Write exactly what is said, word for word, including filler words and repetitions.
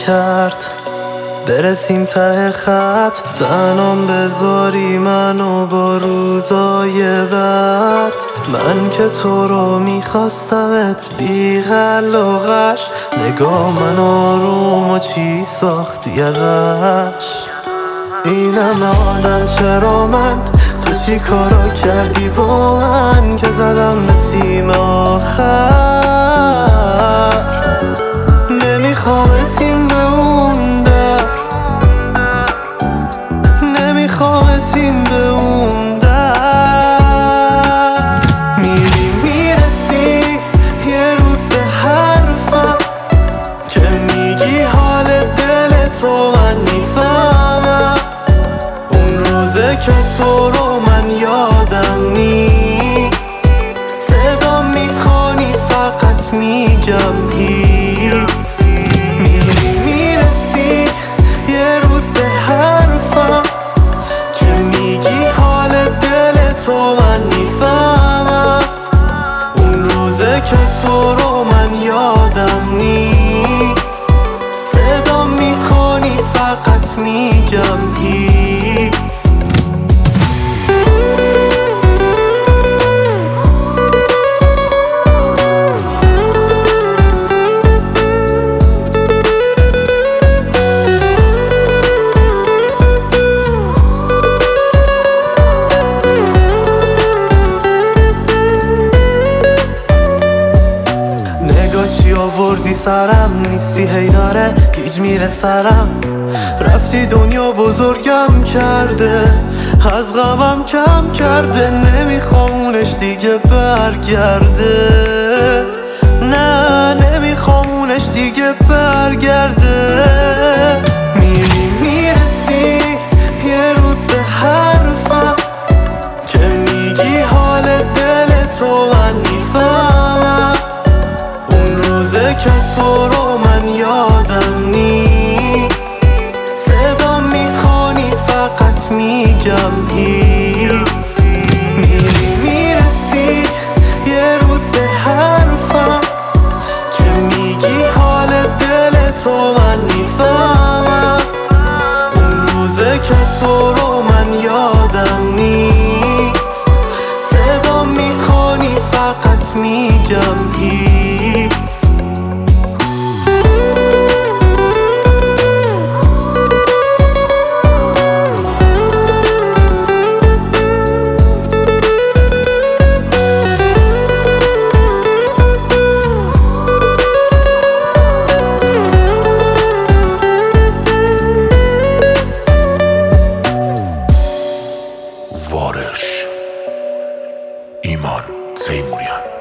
کرد برسیم ته خط، تنام بذاری منو با روزای بد. من که تو رو میخواستمت بی غل و غش، نگاه من آروم و چی ساختی ازش. اینم آدم چرا من، تو چی کارو کردی با من که زدم به سیم آخر. نمیخوامت این به اون در، نمیخوامت این به اون در. میری میرسی یه روز به حرفم که میگی حال دل تو من میفهمم. اون روزه که تو رو من یادم نیست، صدا میکنی فقط میگم هیس. میری میرسی یه روز به حرفم که میگی حال دل تو من میفهمم. اون روزه که تو رو من یادم نیست، صدا میکنی فقط میگم هیس. چی آوردی سرم، نیستی هی داره گیج میره سرم. رفتی دنیا بزرگم کرده، از غمم کم کرده. نمیخوامونش دیگه برگرده، نه نمیخوامونش دیگه برگرده. میری میرسی یه روز به حرفم که میگی حال دل تو من میفهمم. روزه که تو رو من یادم نیست، صدا میکنی فقط میگم هیس. میری میرسی یه روز به حرفم که میگی حال دل تو من میفهمم. اون روزه که تو رو من یادم نیست، صدا میکنی فقط میگم هیس. وارش ایمان تیموریان.